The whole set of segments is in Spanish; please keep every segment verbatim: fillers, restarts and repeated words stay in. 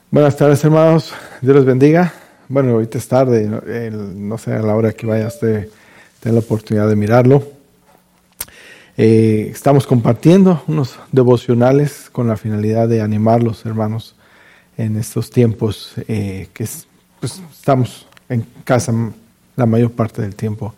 Buenas tardes, hermanos. Dios les bendiga. Bueno, ahorita es tarde, no, El, no sé a la hora que vaya usted tener la oportunidad de mirarlo. Eh, estamos compartiendo unos devocionales con la finalidad de animar los hermanos en estos tiempos eh, que pues, estamos en casa la mayor parte del tiempo.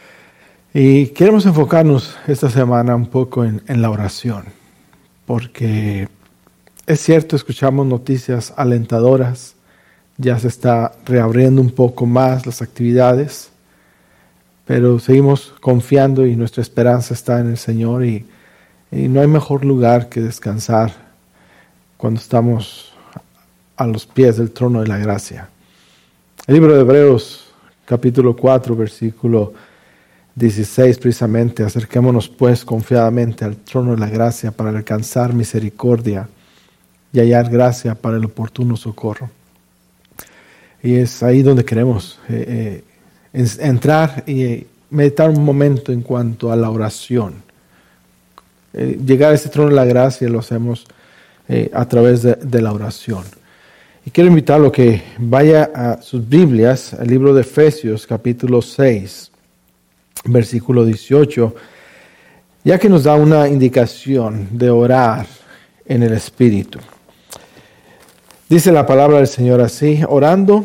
Y queremos enfocarnos esta semana un poco en, en la oración, porque es cierto, escuchamos noticias alentadoras, ya se está reabriendo un poco más las actividades, pero seguimos confiando y nuestra esperanza está en el Señor y, y no hay mejor lugar que descansar cuando estamos a los pies del trono de la gracia. El libro de Hebreos, capítulo cuatro, versículo dieciséis, precisamente, acerquémonos pues confiadamente al trono de la gracia para alcanzar misericordia y hallar gracia para el oportuno socorro. Y es ahí donde queremos eh, eh, entrar y meditar un momento en cuanto a la oración. Eh, llegar a ese trono de la gracia lo hacemos eh, a través de, de la oración. Y quiero invitarlo a que vaya a sus Biblias, al libro de Efesios, capítulo seis, versículo dieciocho, ya que nos da una indicación de orar en el Espíritu. Dice la palabra del Señor así: orando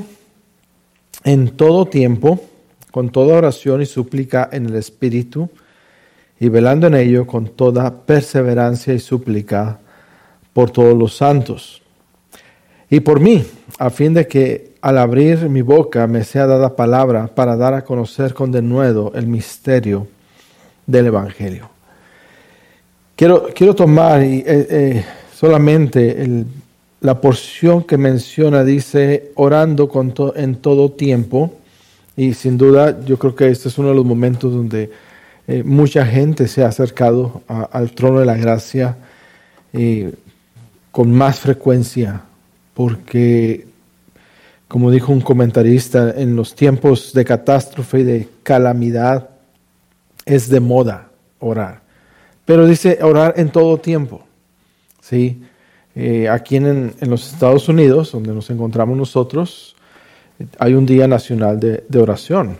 en todo tiempo, con toda oración y súplica en el Espíritu, y velando en ello con toda perseverancia y súplica por todos los santos. Y por mí, a fin de que al abrir mi boca me sea dada palabra para dar a conocer con denuedo el misterio del Evangelio. Quiero, quiero tomar y, eh, eh, solamente el La porción que menciona, dice, orando con to- en todo tiempo. Y sin duda, yo creo que este es uno de los momentos donde eh, mucha gente se ha acercado a, al trono de la gracia eh, con más frecuencia. Porque, como dijo un comentarista, en los tiempos de catástrofe y de calamidad es de moda orar. Pero dice orar en todo tiempo, ¿sí? Eh, aquí en, en los Estados Unidos, donde nos encontramos nosotros, hay un día nacional de, de oración.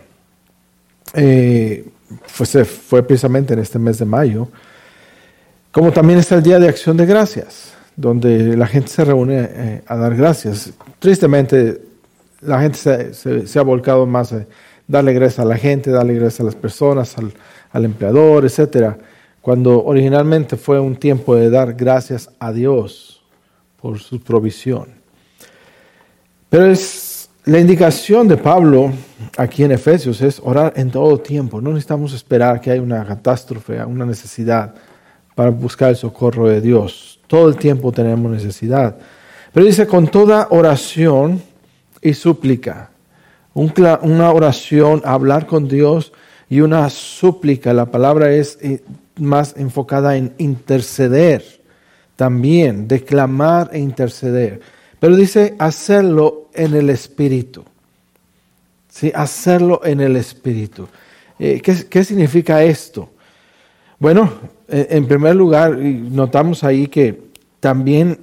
Eh, fue, fue precisamente en este mes de mayo. Como también está el Día de Acción de Gracias, donde la gente se reúne eh, a dar gracias. Tristemente, la gente se, se, se ha volcado más a darle gracias a la gente, darle gracias a las personas, al, al empleador, etcétera, cuando originalmente fue un tiempo de dar gracias a Dios por su provisión. Pero es la indicación de Pablo aquí en Efesios es orar en todo tiempo. No necesitamos esperar que haya una catástrofe, una necesidad para buscar el socorro de Dios. Todo el tiempo tenemos necesidad. Pero dice con toda oración y súplica. Un, una oración, hablar con Dios, y una súplica. La palabra es más enfocada en interceder. También, declamar e interceder. Pero dice hacerlo en el Espíritu. ¿Sí? Hacerlo en el Espíritu. Eh, ¿qué, ¿Qué significa esto? Bueno, eh, en primer lugar, notamos ahí que también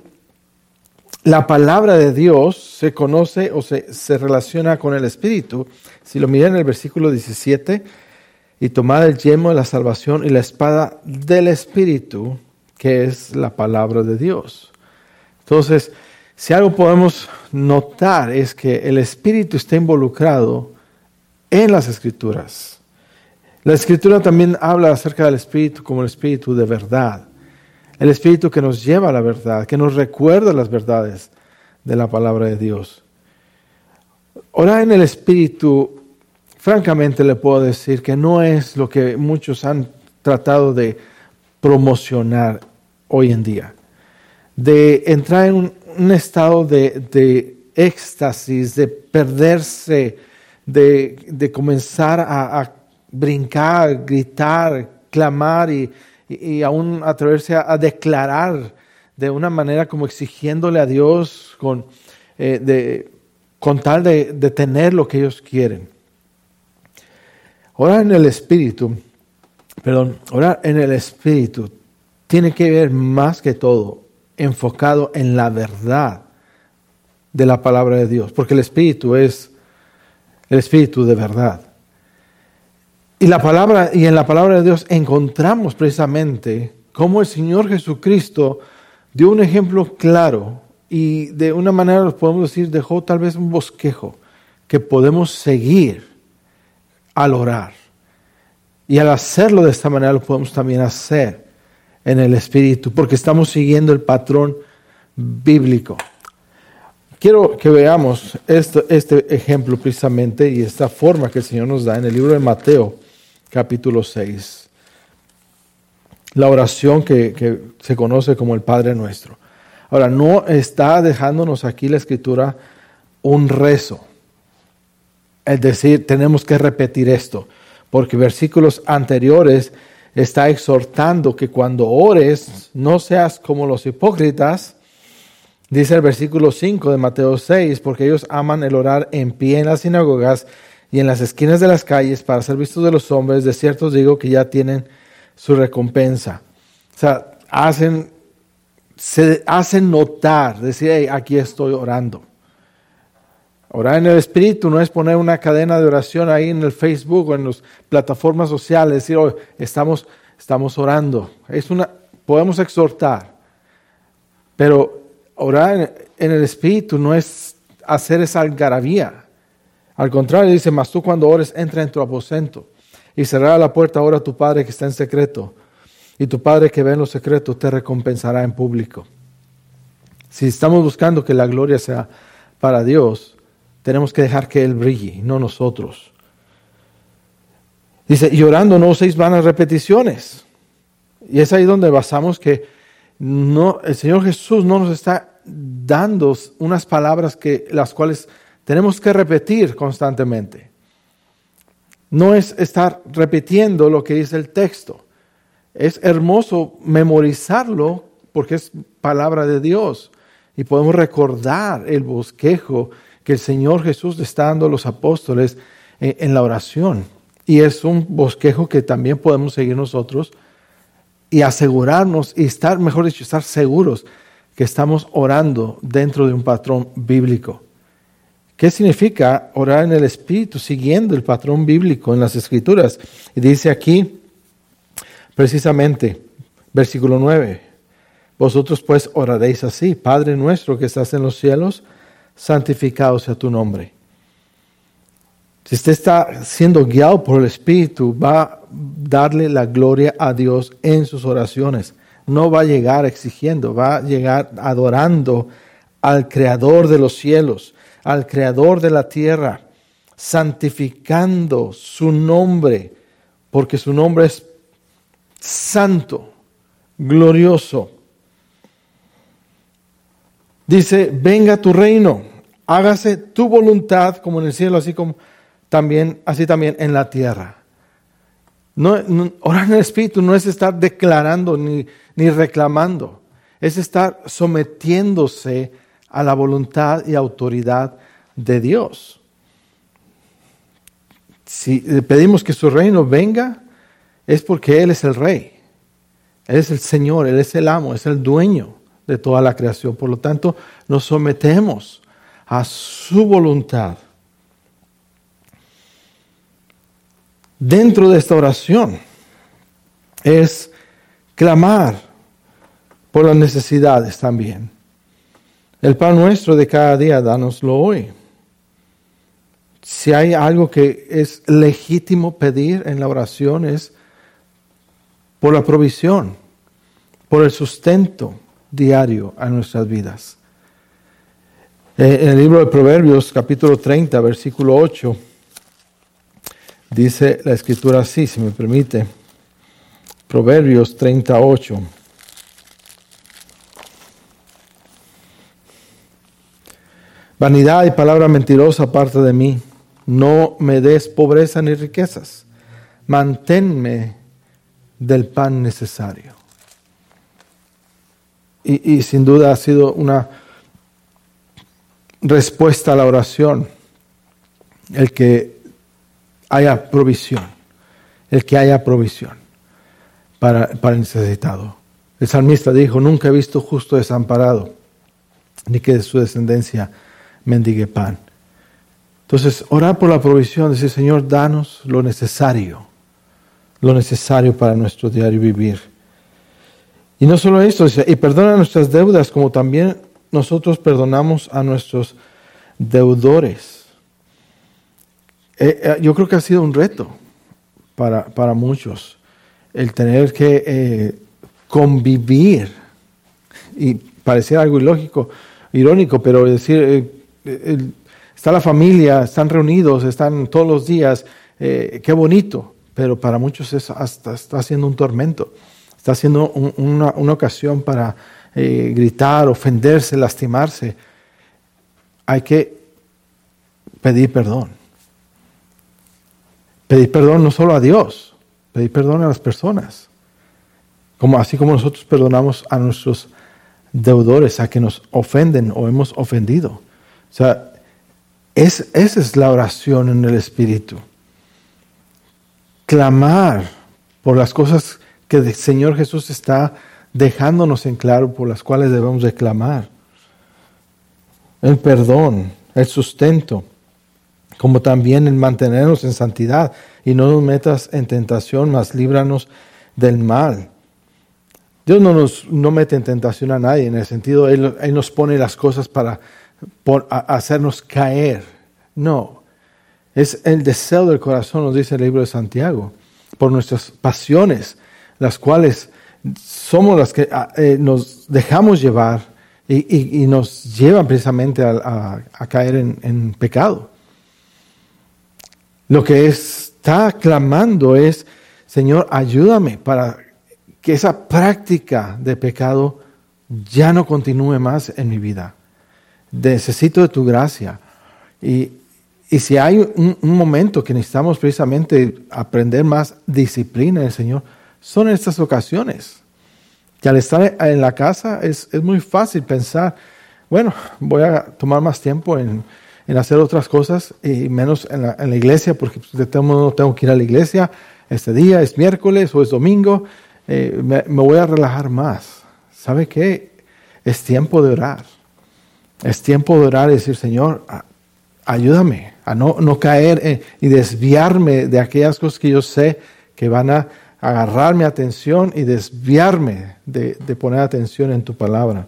la palabra de Dios se conoce o se, se relaciona con el Espíritu. Si lo miran en el versículo diecisiete, y tomad el yelmo de la salvación y la espada del Espíritu, que es la palabra de Dios. Entonces, si algo podemos notar es que el Espíritu está involucrado en las Escrituras. La Escritura también habla acerca del Espíritu como el Espíritu de verdad. El Espíritu que nos lleva a la verdad, que nos recuerda las verdades de la palabra de Dios. Orar en el Espíritu, francamente le puedo decir que no es lo que muchos han tratado de promocionar hoy en día, de entrar en un, un estado de, de éxtasis, de perderse, de, de comenzar a, a brincar, gritar, clamar y, y, y aún atreverse a, a declarar de una manera como exigiéndole a Dios con, eh, de, con tal de, de tener lo que ellos quieren. Orar en el Espíritu, perdón, orar en el Espíritu tiene que ver más que todo enfocado en la verdad de la palabra de Dios, porque el Espíritu es el Espíritu de verdad. Y la palabra, y en la palabra de Dios encontramos precisamente cómo el Señor Jesucristo dio un ejemplo claro y de una manera, lo podemos decir, dejó tal vez un bosquejo que podemos seguir al orar. Y al hacerlo de esta manera lo podemos también hacer en el Espíritu, porque estamos siguiendo el patrón bíblico. Quiero que veamos este, este ejemplo precisamente y esta forma que el Señor nos da en el libro de Mateo, capítulo seis. La oración que, que se conoce como el Padre Nuestro. Ahora, no está dejándonos aquí la Escritura un rezo. Es decir, tenemos que repetir esto, porque versículos anteriores está exhortando que cuando ores no seas como los hipócritas. Dice el versículo cinco de Mateo seis, porque ellos aman el orar en pie en las sinagogas y en las esquinas de las calles para ser vistos de los hombres. De cierto os digo que ya tienen su recompensa. O sea, hacen, se hacen notar, decir, hey, aquí estoy orando. Orar en el Espíritu no es poner una cadena de oración ahí en el Facebook o en las plataformas sociales, decir, oh, estamos, estamos orando. Es una, podemos exhortar, pero orar en el Espíritu no es hacer esa algarabía. Al contrario, dice, mas tú cuando ores, entra en tu aposento y cerrará la puerta ahora a tu Padre que está en secreto. Y tu Padre que ve en lo secreto te recompensará en público. Si estamos buscando que la gloria sea para Dios, tenemos que dejar que Él brille, no nosotros. Dice, y orando no uséis vanas repeticiones. Y es ahí donde basamos que no, el Señor Jesús no nos está dando unas palabras que las cuales tenemos que repetir constantemente. No es estar repitiendo lo que dice el texto. Es hermoso memorizarlo porque es palabra de Dios y podemos recordar el bosquejo que el Señor Jesús le está dando a los apóstoles en, en la oración. Y es un bosquejo que también podemos seguir nosotros y asegurarnos y estar, mejor dicho, estar seguros que estamos orando dentro de un patrón bíblico. ¿Qué significa orar en el Espíritu siguiendo el patrón bíblico en las Escrituras? Y dice aquí, precisamente, versículo nueve, vosotros pues oraréis así, Padre nuestro que estás en los cielos, santificado sea tu nombre. Si usted está siendo guiado por el Espíritu, va a darle la gloria a Dios en sus oraciones. No va a llegar exigiendo, va a llegar adorando al Creador de los cielos, al Creador de la tierra, santificando su nombre, porque su nombre es santo, glorioso. Dice, venga tu reino, hágase tu voluntad como en el cielo, así como también, así también en la tierra. No, no, orar en el Espíritu no es estar declarando ni, ni reclamando, es estar sometiéndose a la voluntad y autoridad de Dios. Si pedimos que su reino venga, es porque Él es el Rey, Él es el Señor, Él es el amo, es el dueño de toda la creación. Por lo tanto, nos sometemos a su voluntad. Dentro de esta oración es clamar por las necesidades también. El pan nuestro de cada día, dánoslo hoy. Si hay algo que es legítimo pedir en la oración es por la provisión, por el sustento diario a nuestras vidas. En el libro de Proverbios, capítulo treinta, versículo ocho, dice la Escritura así, si me permite. Proverbios treinta, ocho. Vanidad y palabra mentirosa aparte de mí. No me des pobreza ni riquezas. Manténme del pan necesario. Y, y sin duda ha sido una respuesta a la oración el que haya provisión, el que haya provisión para, para el necesitado. El salmista dijo, nunca he visto justo desamparado, ni que de su descendencia mendigue pan. Entonces, orar por la provisión, decir, Señor, danos lo necesario, lo necesario para nuestro diario vivir. Y no solo esto, dice, y perdona nuestras deudas como también nosotros perdonamos a nuestros deudores. Eh, eh, yo creo que ha sido un reto para, para muchos el tener que eh, convivir, y parecía algo ilógico, irónico, pero decir, eh, el, está la familia, están reunidos, están todos los días, eh, qué bonito, pero para muchos es hasta está siendo un tormento, está siendo un, una, una ocasión para eh, gritar, ofenderse, lastimarse. Hay que pedir perdón. Pedir perdón no solo a Dios, pedir perdón a las personas, como, así como nosotros perdonamos a nuestros deudores, a que nos ofenden o hemos ofendido. O sea, es, esa es la oración en el Espíritu. Clamar por las cosas que el Señor Jesús está dejándonos en claro, por las cuales debemos de clamar. El perdón, el sustento, como también el mantenernos en santidad, y no nos metas en tentación, mas líbranos del mal. Dios no nos no mete en tentación a nadie, en el sentido, Él, Él nos pone las cosas para por, a, hacernos caer. No, es el deseo del corazón, nos dice el libro de Santiago, por nuestras pasiones, las cuales somos las que eh, nos dejamos llevar y, y, y nos llevan precisamente a, a, a caer en, en pecado. Lo que está clamando es, Señor, ayúdame para que esa práctica de pecado ya no continúe más en mi vida. Necesito de tu gracia. Y, y si hay un, un momento que necesitamos precisamente aprender más disciplina en el Señor, son estas ocasiones. Que al estar en la casa es, es muy fácil pensar, bueno, voy a tomar más tiempo en, en hacer otras cosas y menos en la, en la iglesia, porque de todo modo tengo que ir a la iglesia este día, es miércoles o es domingo, eh, me, me voy a relajar más. ¿Sabe qué? Es tiempo de orar. Es tiempo de orar y decir, Señor, ayúdame a no, no caer en, y desviarme de aquellas cosas que yo sé que van a agarrar mi atención y desviarme de, de poner atención en tu palabra.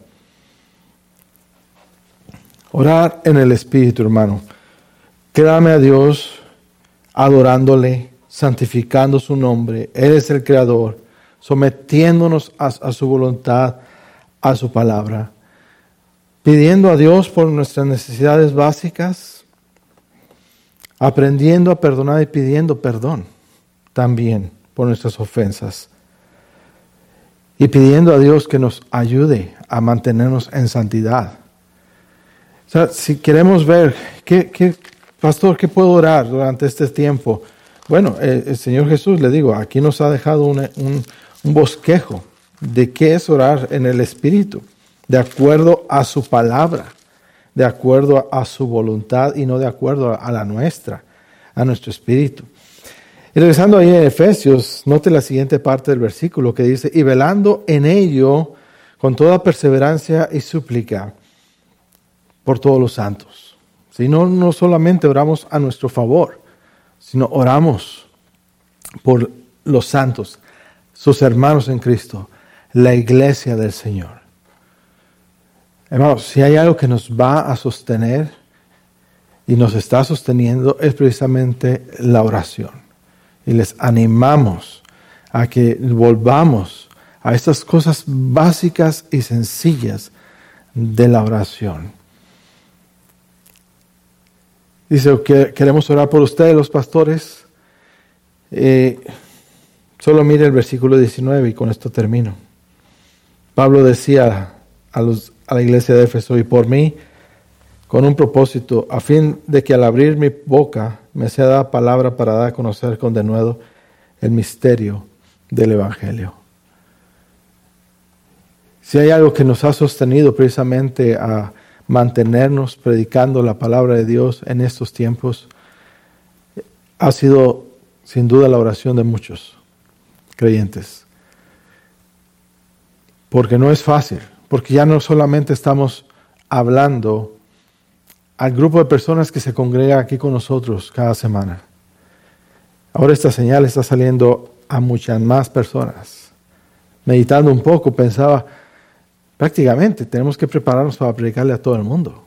Orar en el Espíritu, hermano. Créame a Dios, adorándole, santificando su nombre. Él es el Creador, sometiéndonos a, a su voluntad, a su palabra. Pidiendo a Dios por nuestras necesidades básicas, aprendiendo a perdonar y pidiendo perdón también por nuestras ofensas. Y pidiendo a Dios que nos ayude a mantenernos en santidad. O sea, si queremos ver, ¿qué, qué, pastor, qué puedo orar durante este tiempo? Bueno, el, el Señor Jesús, le digo, aquí nos ha dejado un, un, un bosquejo de qué es orar en el Espíritu, de acuerdo a su palabra, de acuerdo a, a su voluntad y no de acuerdo a, a la nuestra, a nuestro espíritu. Y regresando ahí en Efesios, note la siguiente parte del versículo que dice, y velando en ello con toda perseverancia y súplica por todos los santos. Si no, no solamente oramos a nuestro favor, sino oramos por los santos, sus hermanos en Cristo, la iglesia del Señor. Hermanos, si hay algo que nos va a sostener y nos está sosteniendo, es precisamente la oración. Y les animamos a que volvamos a estas cosas básicas y sencillas de la oración. Dice que queremos orar por ustedes, los pastores. Eh, solo mire el versículo diecinueve y con esto termino. Pablo decía a, los, a la iglesia de Éfeso, y por mí, con un propósito, a fin de que al abrir mi boca me sea dada palabra para dar a conocer con denuedo el misterio del Evangelio. Si hay algo que nos ha sostenido precisamente a mantenernos predicando la palabra de Dios en estos tiempos, ha sido sin duda la oración de muchos creyentes. Porque no es fácil, porque ya no solamente estamos hablando al grupo de personas que se congrega aquí con nosotros cada semana. Ahora esta señal está saliendo a muchas más personas. Meditando un poco, pensaba, prácticamente tenemos que prepararnos para predicarle a todo el mundo.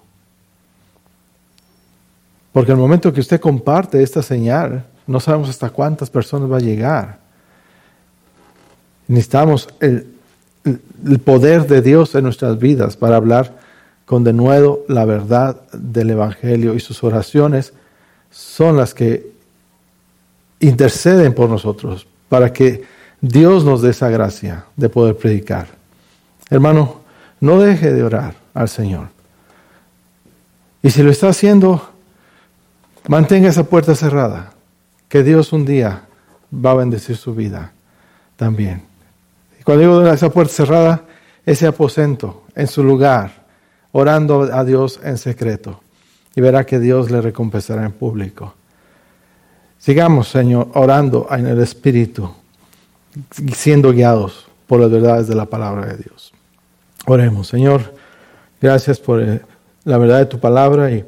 Porque el momento que usted comparte esta señal, no sabemos hasta cuántas personas va a llegar. Necesitamos el, el, el poder de Dios en nuestras vidas para hablar con denuedo la verdad del Evangelio, y sus oraciones son las que interceden por nosotros para que Dios nos dé esa gracia de poder predicar. Hermano, no deje de orar al Señor. Y si lo está haciendo, mantenga esa puerta cerrada, que Dios un día va a bendecir su vida también. Y cuando digo esa puerta cerrada, ese aposento en su lugar, orando a Dios en secreto, y verá que Dios le recompensará en público. Sigamos, Señor, orando en el Espíritu, siendo guiados por las verdades de la palabra de Dios. Oremos. Señor, gracias por la verdad de tu palabra, y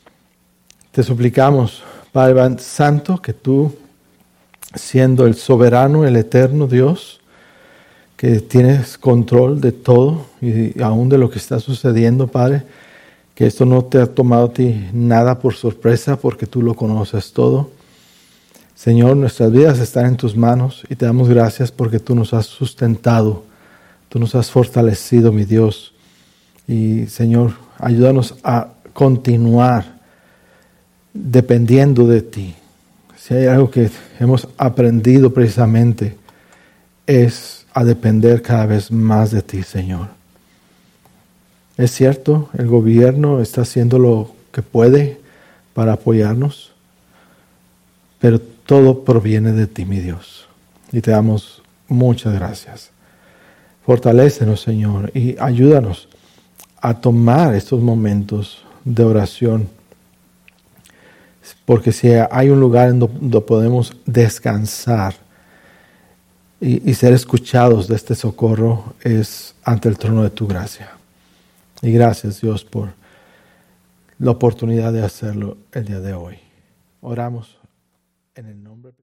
te suplicamos, Padre Santo, que tú, siendo el soberano, el eterno Dios, que tienes control de todo y aún de lo que está sucediendo, Padre, que esto no te ha tomado a ti nada por sorpresa, porque tú lo conoces todo. Señor, nuestras vidas están en tus manos y te damos gracias porque tú nos has sustentado, tú nos has fortalecido, mi Dios. Y Señor, ayúdanos a continuar dependiendo de ti. Si hay algo que hemos aprendido precisamente, es a depender cada vez más de ti, Señor. Es cierto, el gobierno está haciendo lo que puede para apoyarnos, pero todo proviene de ti, mi Dios. Y te damos muchas gracias. Fortalécenos, Señor, y ayúdanos a tomar estos momentos de oración, porque si hay un lugar en donde podemos descansar y, y ser escuchados de este socorro, es ante el trono de tu gracia. Y gracias, Dios, por la oportunidad de hacerlo el día de hoy. Oramos en el nombre de